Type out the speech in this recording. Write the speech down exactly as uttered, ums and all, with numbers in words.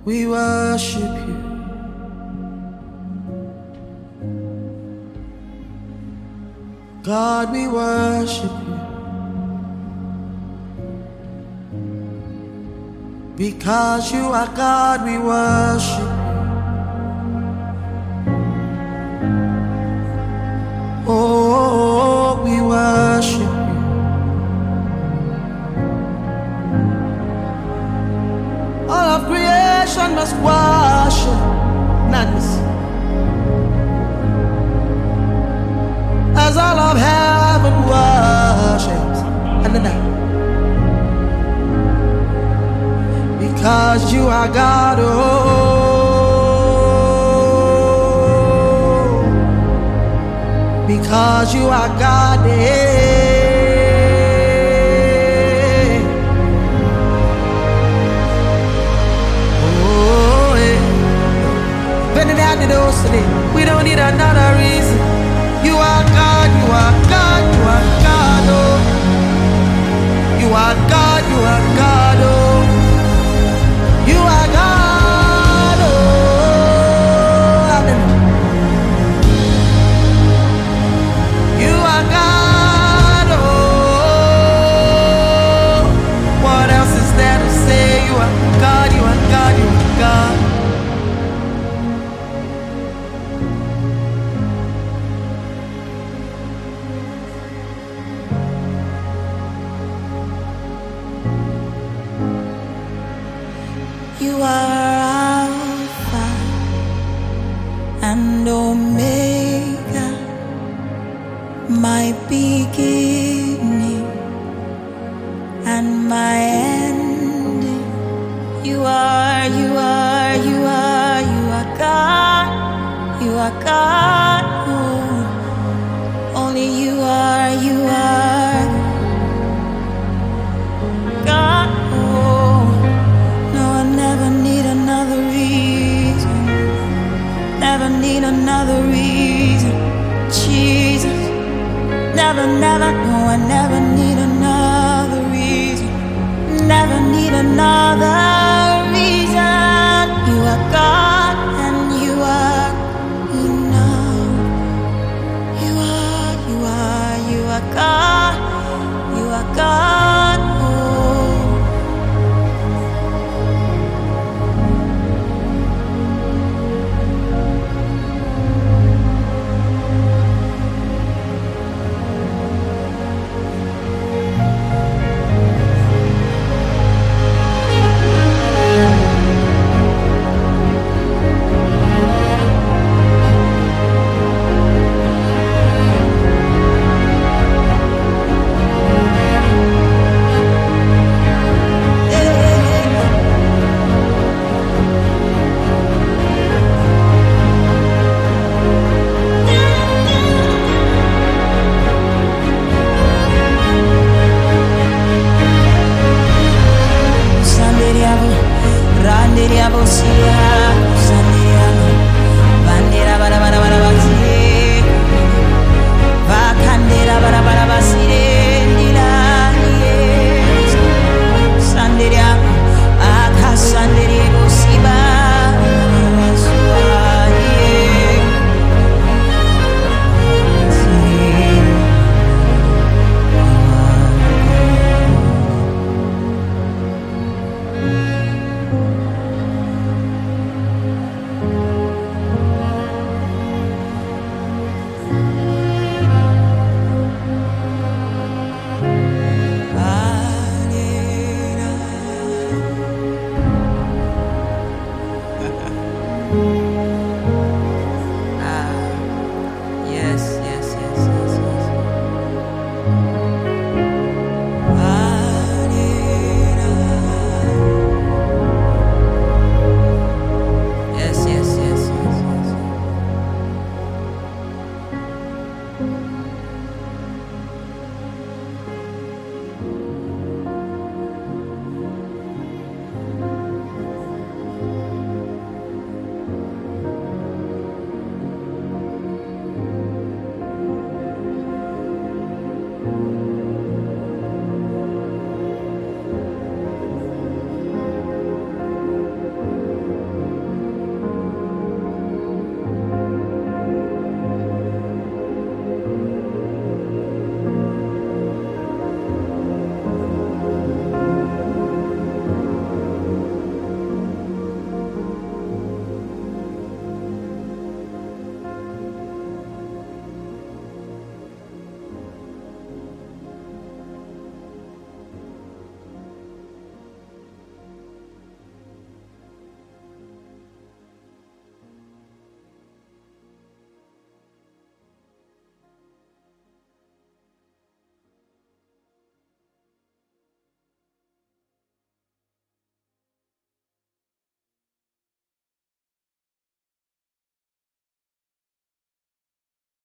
We worship you. God, we worship you. Because you are God, we worship you. Oh, we worship you. All of creation must worship. Madness. As all of heaven worships. And then that. Because you are God, oh. Because you are God, eh. Oh, eh. We don't need another reason. You are God, you are God, you are God, oh. You are God, you are God, oh. You are God, oh. You are God, oh. What else is there to say? You are God, you are God, you are God. You are Alpha and Omega, my beginning and my ending. You are, you are, you are, you are God. You are God. Oh, only you are, you are God. Oh, no, I never need another reason. Never need another reason. Jesus. Never, never, no, I never need another reason. Never need another.